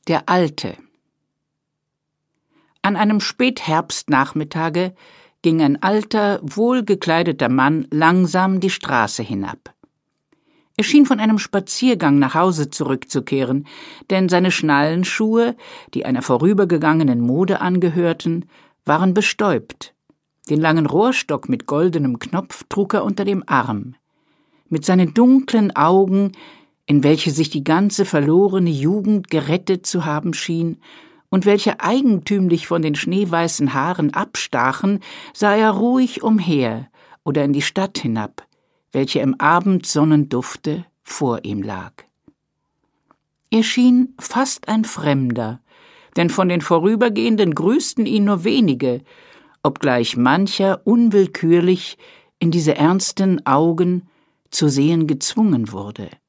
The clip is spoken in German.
Der Alte. An einem Spätherbstnachmittage ging ein alter, wohlgekleideter Mann langsam die Straße hinab. Er schien von einem Spaziergang nach Hause zurückzukehren, denn seine Schnallenschuhe, die einer vorübergegangenen Mode angehörten, waren bestäubt. Den langen Rohrstock mit goldenem Knopf trug er unter dem Arm. Mit seinen dunklen Augen, in welche sich die ganze verlorene Jugend gerettet zu haben schien und welche eigentümlich von den schneeweißen Haaren abstachen, sah er ruhig umher oder in die Stadt hinab, welche im Abendsonnendufte vor ihm lag. Er schien fast ein Fremder, denn von den Vorübergehenden grüßten ihn nur wenige, obgleich mancher unwillkürlich in diese ernsten Augen zu sehen gezwungen wurde.